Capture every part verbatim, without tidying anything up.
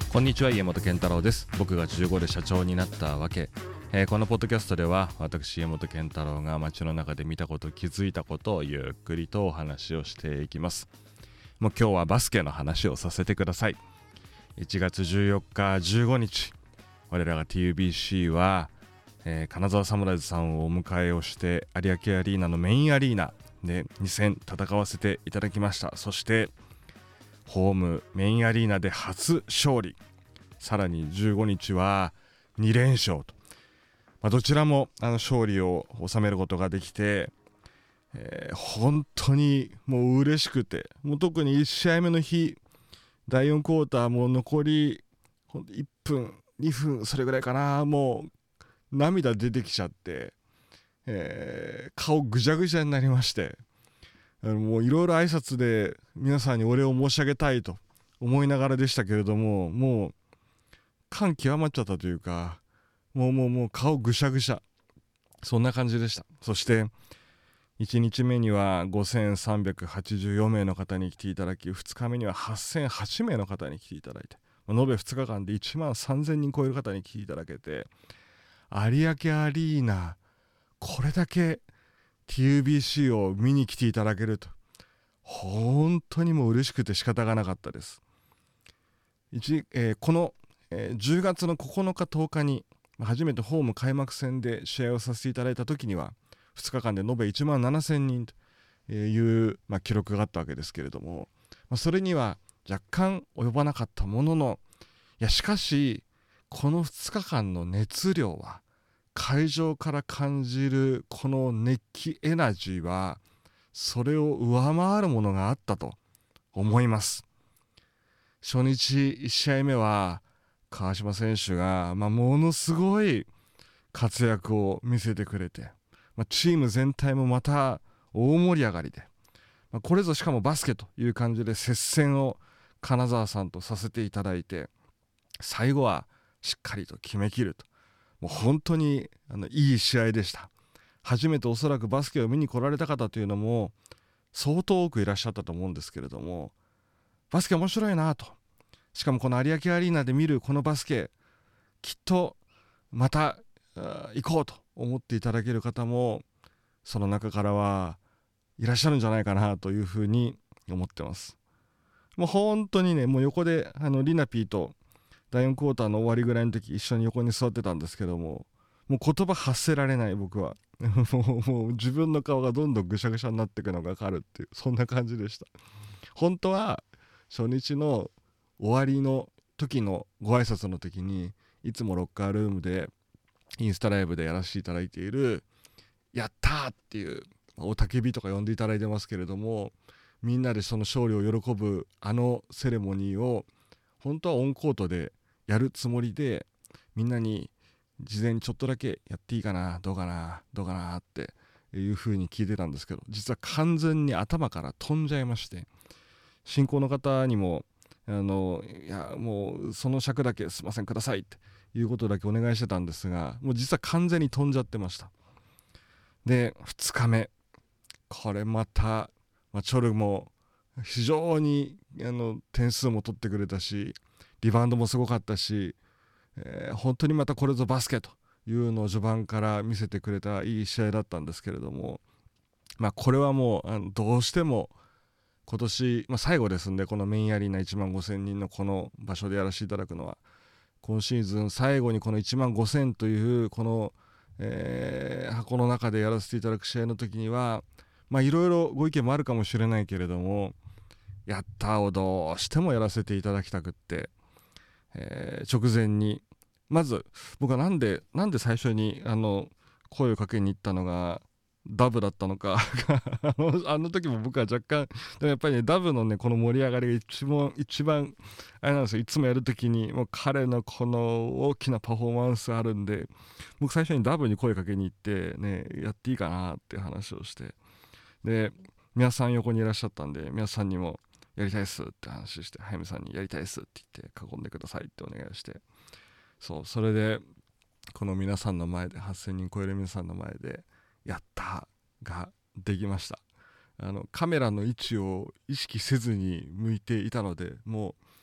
こんにちは、家本健太郎です。僕がじゅうごで社長になったわけ、えー、このポッドキャストでは私家本健太郎が街の中で見たこと、気づいたことをゆっくりとお話をしていきます。もう今日はバスケの話をさせてください。いちがつじゅうよっかじゅうごにち、我らが ティーユービーシー は、えー、金沢サムライズさんをお迎えをして有明アリーナのメインアリーナでに戦戦わせていただきました。そしてホームメインアリーナで初勝利、さらにじゅうごにちはに連勝と、まあ、どちらもあの勝利を収めることができて、えー、本当にもう嬉しくて、もう特にいち試合目の日、だいよんクォーターもう残りいっぷんにふんそれぐらいかな、もう涙出てきちゃって、えー、顔ぐじゃぐじゃになりまして、もういろいろ挨拶で皆さんにお礼を申し上げたいと思いながらでしたけれども、もう感極まっちゃったというか、もうもうもう顔ぐしゃぐしゃ、そんな感じでした。そしていちにちめにはごせんさんびゃくはちじゅうよんめいの方に来ていただき、ふつかめにははっせんはちめいの方に来ていただいて、延べふつかかんでいちまんさんぜんにん超える方に来ていただけて、有明アリーナこれだけ ティーユービーシー を見に来ていただけると、本当にもう嬉しくて仕方がなかったです。一、えー、この、えー、じゅうがつのここのかとおかに初めてホーム開幕戦で試合をさせていただいた時にはふつかかんで延べいちまんななせんにんという、まあ、記録があったわけですけれども、まあ、それには若干及ばなかったものの、いやしかしこのふつかかんの熱量は、会場から感じるこの熱気エナジーはそれを上回るものがあったと思います。初日いち試合目は川島選手が、まあ、ものすごい活躍を見せてくれて、まあ、チーム全体もまた大盛り上がりで、まあ、これぞしかもバスケという感じで接戦を金沢さんとさせていただいて、最後はしっかりと決めきると、もう本当にあのいい試合でした。初めておそらくバスケを見に来られた方というのも相当多くいらっしゃったと思うんですけれども、バスケ面白いなと、しかもこの有明アリーナで見るこのバスケ、きっとまた行こうと思っていただける方もその中からはいらっしゃるんじゃないかなというふうに思ってます。もう本当にね、もう横であのリナピーとだいよんクォーターの終わりぐらいの時一緒に横に座ってたんですけども、もう言葉発せられない、僕はもう、もう自分の顔がどんどんぐしゃぐしゃになっていくのが分かるっていう、そんな感じでした。本当は初日の終わりの時のご挨拶の時に、いつもロッカールームでインスタライブでやらせていただいているやったーっていうおたけびとか呼んでいただいてますけれども、みんなでその勝利を喜ぶあのセレモニーを本当はオンコートでやるつもりで、みんなに事前にちょっとだけやっていいかな、どうかなどうかなっていう風に聞いてたんですけど、実は完全に頭から飛んじゃいまして、進行の方にもあのいやもうその尺だけすいませんくださいっていうことだけお願いしてたんですが、もう実は完全に飛んじゃってました。でふつかめ、これまた、まあ、チョルも非常にあの点数も取ってくれたし、リバウンドもすごかったし、えー、本当にまたこれぞバスケというのを序盤から見せてくれたいい試合だったんですけれども、まあ、これはもうあのどうしても今年、まあ、最後ですんで、このメインアリーナいちまんごせんにんのこの場所でやらせていただくのは、今シーズン最後にこのいちまんごせんというこの、えー、箱の中でやらせていただく試合の時には、まあいろいろご意見もあるかもしれないけれども、やったをどうしてもやらせていただきたくって、えー、直前にまず僕はなんでなんで最初にあの声をかけに行ったのがダブだったのかあのあの時も僕は若干でもやっぱりね、ダブのねこの盛り上がりが一番一番あれなんですよ。いつもやる時にもう彼のこの大きなパフォーマンスあるんで、僕最初にダブに声かけに行ってね、やっていいかなって話をして、で皆さん横にいらっしゃったんで、皆さんにもやりたいっすって話して、早見さんにやりたいっすって言って囲んでくださいってお願いして、そうそれでこの皆さんの前ではっせんにん超える皆さんの前でやったができました。あのカメラの位置を意識せずに向いていたので、も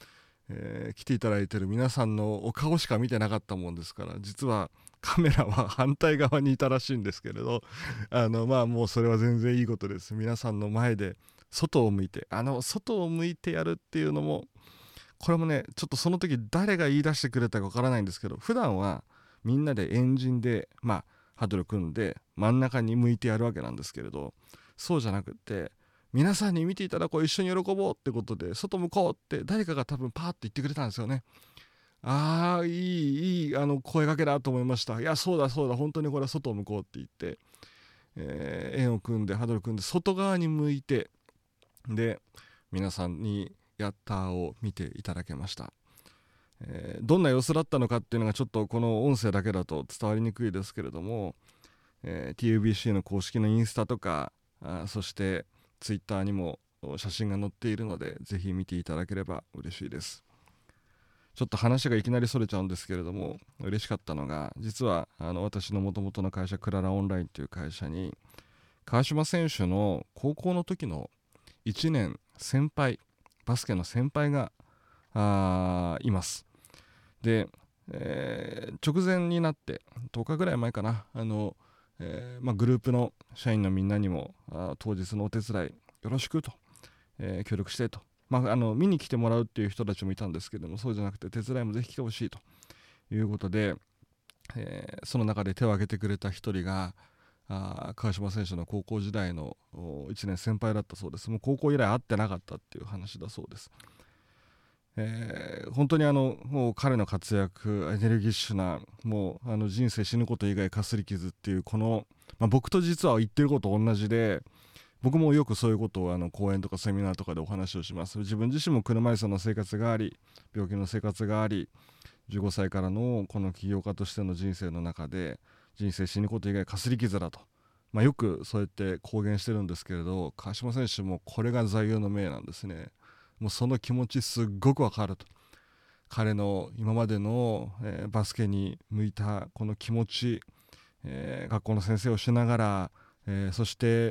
えー来ていただいている皆さんのお顔しか見てなかったもんですから、実はカメラは反対側にいたらしいんですけれど、あのまあもうそれは全然いいことです。皆さんの前で外を向いて、あの外を向いてやるっていうのも、これもねちょっとその時誰が言い出してくれたかわからないんですけど、普段はみんなでエンジンでまあハドル組んで真ん中に向いてやるわけなんですけれど、そうじゃなくって皆さんに見ていただこう、一緒に喜ぼうってことで外向こうって誰かが多分パーって言ってくれたんですよね。ああいいいいあの声掛けだと思いました。いやそうだそうだ、本当にこれは外を向こうって言って、えー円を組んでハドル組んで外側に向いて、で皆さんにやったーを見ていただけました。えーどんな様子だったのかっていうのがちょっとこの音声だけだと伝わりにくいですけれども、えー ティーユービーシー の公式のインスタとか、あそしてツイッターにも写真が載っているので、ぜひ見ていただければ嬉しいです。ちょっと話がいきなりそれちゃうんですけれども、嬉しかったのが、実はあの私の元々の会社クララオンラインという会社に川島選手の高校の時のいちねん先輩、バスケの先輩があいます。で、えー直前になってとおかぐらい前かな、あの、えーまあ、グループの社員のみんなにもあ当日のお手伝いよろしくと、えー協力してと、まあ、あの見に来てもらうっていう人たちもいたんですけども、そうじゃなくて手伝いもぜひ来てほしいということで、えーその中で手を挙げてくれた一人があ川島選手の高校時代のいちねん先輩だったそうです。もう高校以来会ってなかったっていう話だそうです。えー本当にあのもう彼の活躍、エネルギッシュな、もうあの人生死ぬこと以外かすり傷っていう、この、まあ、僕と実は言ってること同じで、僕もよくそういうことをあの講演とかセミナーとかでお話をします。自分自身も車椅子の生活があり、病気の生活があり、じゅうごさいからのこの起業家としての人生の中で、人生死ぬこと以外かすり傷だと、まあ、よくそうやって公言してるんですけれど、川島選手もこれが座右の銘なんですね。もうその気持ちすっごくわかると。彼の今までの、えーバスケに向いたこの気持ち、えー学校の先生をしながら、えーそして、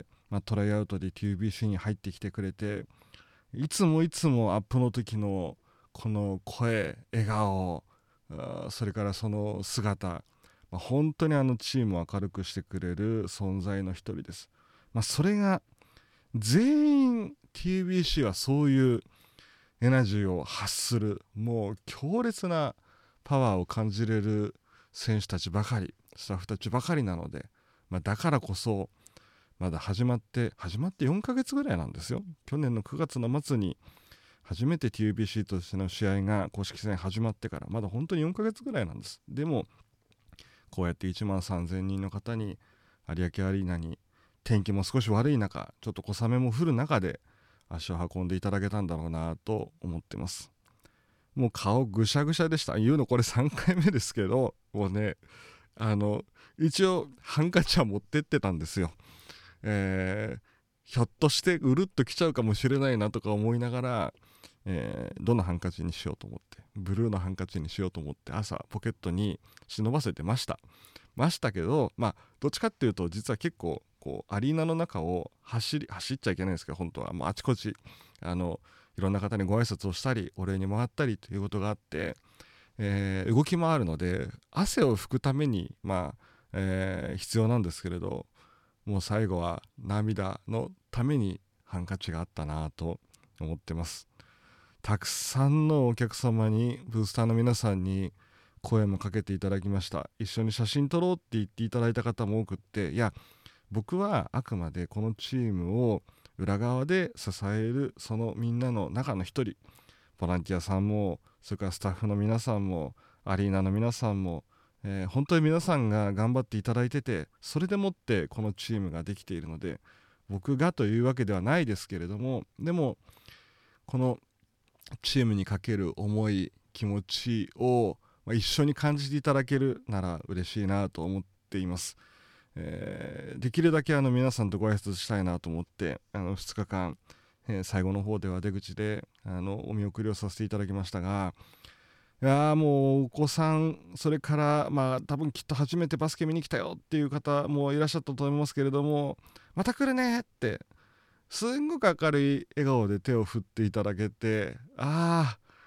まあ、トライアウトで ティーユービーシー に入ってきてくれて、いつもいつもアップの時のこの声、笑顔、あーそれからその姿、まあ、本当にあのチームを明るくしてくれる存在の一人です。まあ、それが全員 ティーユービーシー はそういうエナジーを発する、もう強烈なパワーを感じれる選手たちばかり、スタッフたちばかりなので、まあ、だからこそまだ始まって始まってよんかげつぐらいなんですよ。去年のくがつの末に初めて ティーユービーシー としての試合が公式戦始まってからまだ本当によんかげつぐらいなんです。でもこうやっていちまんさんぜんにんの方に有明アリーナに、天気も少し悪い中、ちょっと小雨も降る中で足を運んでいただけたんだろうなと思ってます。もう顔ぐしゃぐしゃでした。言うのこれさんかいめですけど、もうね、あの一応ハンカチは持ってってたんですよ。えーひょっとしてうるっと来ちゃうかもしれないなとか思いながら、えーどのハンカチにしようと思って、ブルーのハンカチにしようと思って朝ポケットに忍ばせてましたましたけど、まあどっちかっていうと実は結構こうアリーナの中を走り走っちゃいけないんですけど、本当はもうあちこちあのいろんな方にご挨拶をしたりお礼に回ったりということがあって、えー動き回るので汗を拭くためにまあ、えー必要なんですけれど、もう最後は涙のためにハンカチがあったなと思ってます。たくさんのお客様に、ブースターの皆さんに声もかけていただきました。一緒に写真撮ろうって言っていただいた方も多くって、いや僕はあくまでこのチームを裏側で支えるそのみんなの中の一人、ボランティアさんもそれからスタッフの皆さんもアリーナの皆さんも、えー本当に皆さんが頑張っていただいてて、それでもってこのチームができているので、僕がというわけではないですけれども、でもこのチームにかける思い、気持ちを、まあ一緒に感じていただけるなら嬉しいなと思っています。えーできるだけあの皆さんとご挨拶したいなと思ってあのふつかかん、えー最後の方では出口であのお見送りをさせていただきましたが、いやーもうお子さん、それからまあ多分きっと初めてバスケ見に来たよっていう方もいらっしゃったと思いますけれども、また来るねってすんごく明るい笑顔で手を振っていただけて、ああ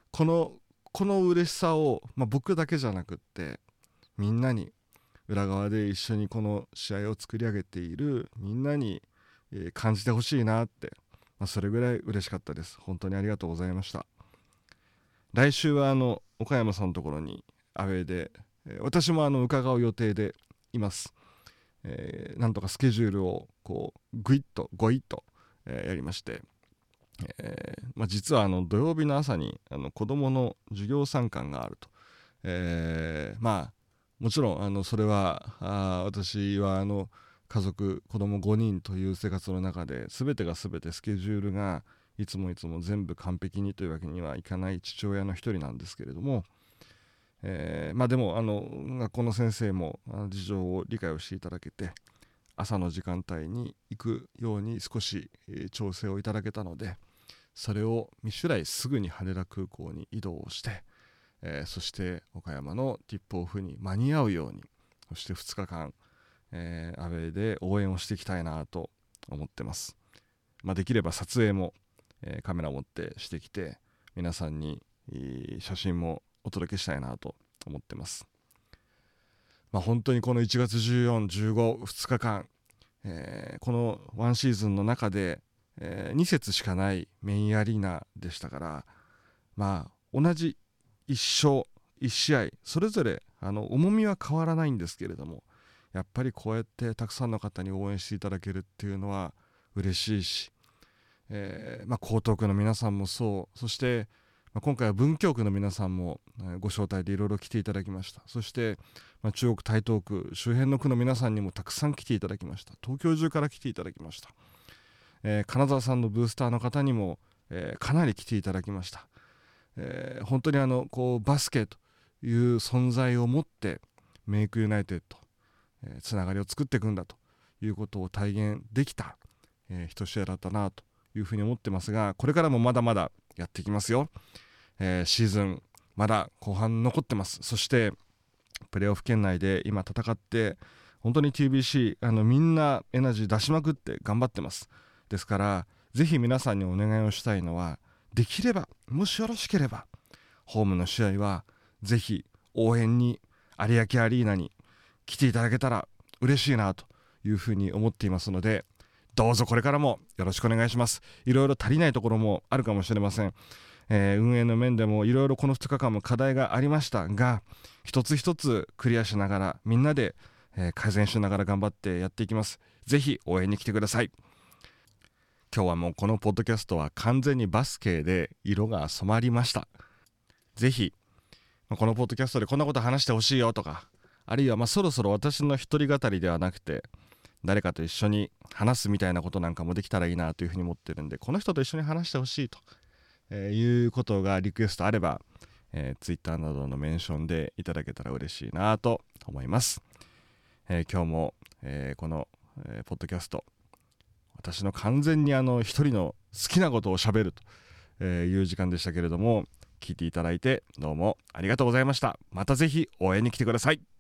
このこの嬉しさを、まあ、僕だけじゃなくってみんなに、裏側で一緒にこの試合を作り上げているみんなに、えー感じてほしいなって、まあ、それぐらい嬉しかったです。本当にありがとうございました。来週はあの岡山さんのところにアウェーで、えー私もあの伺う予定でいます。えーなんとかスケジュールをこうグイッとゴイッと、えーやりまして、えーまあ、実はあの土曜日の朝にあの子どもの授業参観があると、えーまあもちろんあのそれはあ私はあの家族子供ごにんという生活の中で全てが全てスケジュールがいつもいつも全部完璧にというわけにはいかない父親の一人なんですけれども、えーまあでもあの学校の先生もあの事情を理解をしていただけて、朝の時間帯に行くように少し、えー調整をいただけたので、それを見しゅらいすぐに羽田空港に移動して、えーそして岡山のティップオフに間に合うように、そしてふつかかん、えーアウェーで応援をしていきたいなと思ってます。まあ、できれば撮影も、えーカメラを持ってしてきて、皆さんにいい写真もお届けしたいなと思ってます。まあ、本当にこのいちがつじゅうよっか、じゅうご、ふつかかん、えーこのワンシーズンの中で、えーに節しかないメインアリーナでしたから、まあ同じ一勝一試合それぞれあの重みは変わらないんですけれども、やっぱりこうやってたくさんの方に応援していただけるっていうのは嬉しいし、えーまあ、江東区の皆さんもそう、そして、まあ、今回は文京区の皆さんも、えーご招待でいろいろ来ていただきました。そして、まあ、中国台東区周辺の区の皆さんにもたくさん来ていただきました。東京中から来ていただきました。えー金沢さんのブースターの方にも、えーかなり来ていただきました。えー本当にあのこうバスケという存在を持ってメイクユナイテッド、えーつながりを作っていくんだということを体現できた、えー、一試合だったなというふうに思ってますが、これからもまだまだやっていきますよ。えーシーズンまだ後半残ってます。そしてプレーオフ圏内で今戦って本当に ティービーシー あのみんなエナジー出しまくって頑張ってます。ですからぜひ皆さんにお願いをしたいのは、できればもしよろしければホームの試合はぜひ応援に有明アリーナに来ていただけたら嬉しいなというふうに思っていますので、どうぞこれからもよろしくお願いします。いろいろ足りないところもあるかもしれません。えー運営の面でもいろいろこのふつかかんも課題がありましたが、一つ一つクリアしながらみんなで、えー改善しながら頑張ってやっていきます。ぜひ応援に来てください。今日はもうこのポッドキャストは完全にバスケで色が染まりました。ぜひこのポッドキャストでこんなこと話してほしいよとか、あるいはまあそろそろ私の一人語りではなくて誰かと一緒に話すみたいなことなんかもできたらいいなというふうに思ってるんで、この人と一緒に話してほしいと、えーいうことがリクエストあれば、えー、Twitter などのメンションでいただけたら嬉しいなと思います。えー今日も、えーこの、えーポッドキャスト、私の完全にあの一人の好きなことをしゃべるという時間でしたけれども、聞いていただいてどうもありがとうございました。またぜひ応援に来てください。